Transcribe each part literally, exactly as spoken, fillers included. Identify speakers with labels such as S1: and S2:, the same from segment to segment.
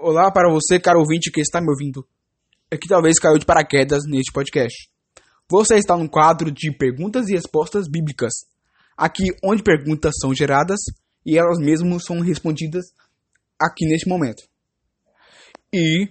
S1: Olá para você, caro ouvinte que está me ouvindo. É que talvez caiu de paraquedas neste podcast. Você está no quadro de perguntas e respostas bíblicas. Aqui onde perguntas são geradas e elas mesmas são respondidas aqui neste momento. E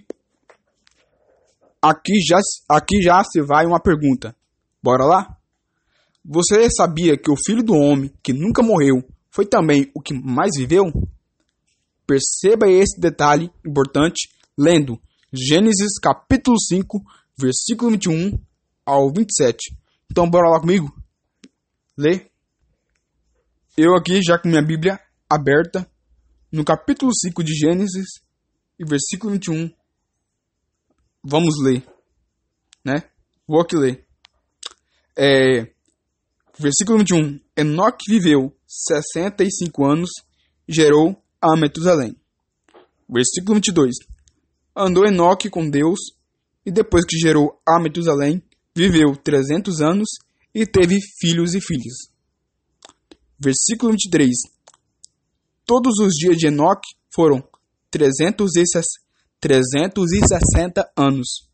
S1: aqui já, aqui já se vai uma pergunta. Bora lá? Você sabia que o Filho do Homem, que nunca morreu, foi também o que mais viveu? Perceba esse detalhe importante lendo Gênesis capítulo cinco, versículo vinte e um ao vinte e sete. Então bora lá comigo? Lê. Eu aqui já com minha Bíblia aberta no capítulo cinco de Gênesis e versículo vinte e um. Vamos ler, né? Vou aqui ler. É, versículo vinte e um. Enoque viveu sessenta e cinco anos e gerou a Metusalém. Versículo vinte e dois. Andou Enoque com Deus, e depois que gerou a Metusalém, viveu trezentos anos e teve filhos e filhas. Versículo vinte e três. Todos os dias de Enoque foram trezentos e sessenta anos.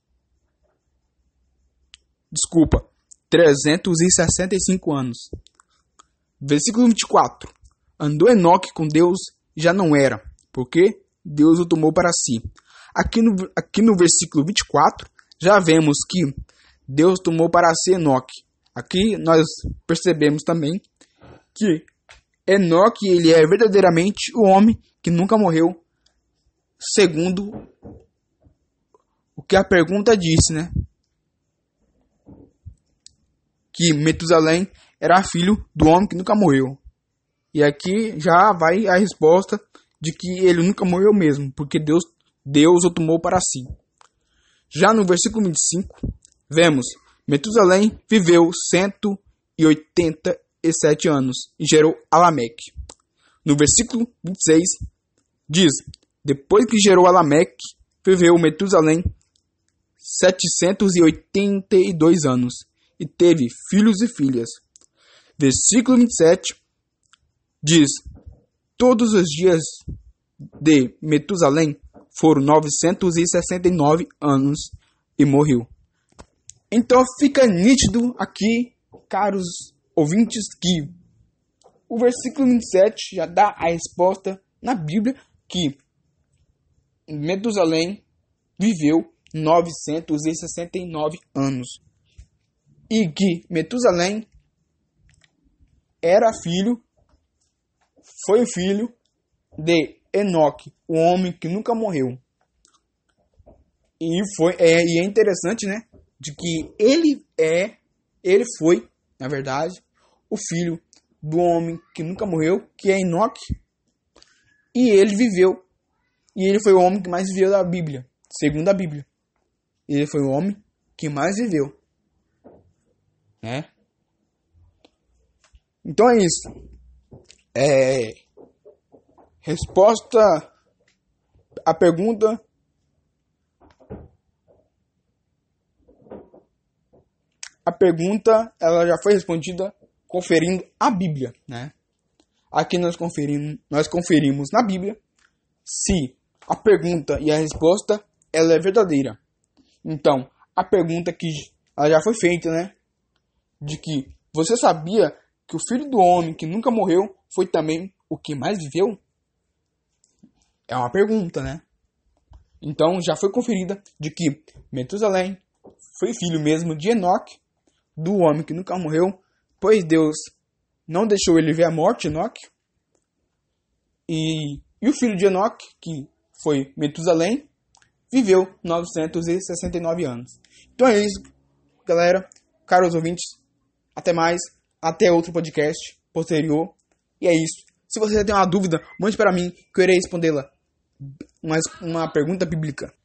S1: Desculpa, trezentos e sessenta e cinco anos. Versículo vinte e quatro. Andou Enoque com Deus, já não era, porque Deus o tomou para si. Aqui no, aqui no versículo vinte e quatro, já vemos que Deus tomou para si Enoque. Aqui nós percebemos também que Enoque ele é verdadeiramente o homem que nunca morreu, segundo o que a pergunta disse, né? Que Metusalém era filho do homem que nunca morreu. E aqui já vai a resposta de que ele nunca morreu mesmo, porque Deus, Deus o tomou para si. Já no versículo vinte e cinco, vemos, Metusalém viveu cento e oitenta e sete anos e gerou Alameque. No versículo vinte e seis, diz, depois que gerou Alameque, viveu Metusalém setecentos e oitenta e dois anos e teve filhos e filhas. Versículo vinte e sete, diz, todos os dias de Metusalém foram novecentos e sessenta e nove anos e morreu. Então fica nítido aqui, caros ouvintes, que o versículo vinte e sete já dá a resposta na Bíblia que Metusalém viveu novecentos e sessenta e nove anos. E que Metusalém era filho Foi o filho de Enoque, o homem que nunca morreu. E, foi, é, e é interessante, né? De que ele é, ele foi, na verdade, o filho do homem que nunca morreu, que é Enoque. E ele viveu. E ele foi o homem que mais viveu da Bíblia, segundo a Bíblia. Ele foi o homem que mais viveu. Né? Então é isso. É, resposta à pergunta. A pergunta ela já foi respondida conferindo a Bíblia, né? Aqui nós conferimos, nós conferimos na Bíblia se a pergunta e a resposta ela é verdadeira. Então, a pergunta que ela já foi feita, né? De que você sabia que o Filho do Homem que nunca morreu foi também o que mais viveu? É uma pergunta, né? Então já foi conferida de que Metusalém foi filho mesmo de Enoque, do homem que nunca morreu, pois Deus não deixou ele ver a morte, Enoque. E, e o filho de Enoque, que foi Metusalém, viveu novecentos e sessenta e nove anos. Então é isso, galera, caros ouvintes. Até mais, até outro podcast posterior. E é isso. Se você tem uma dúvida, mande para mim que eu irei respondê-la. Uma, uma pergunta bíblica.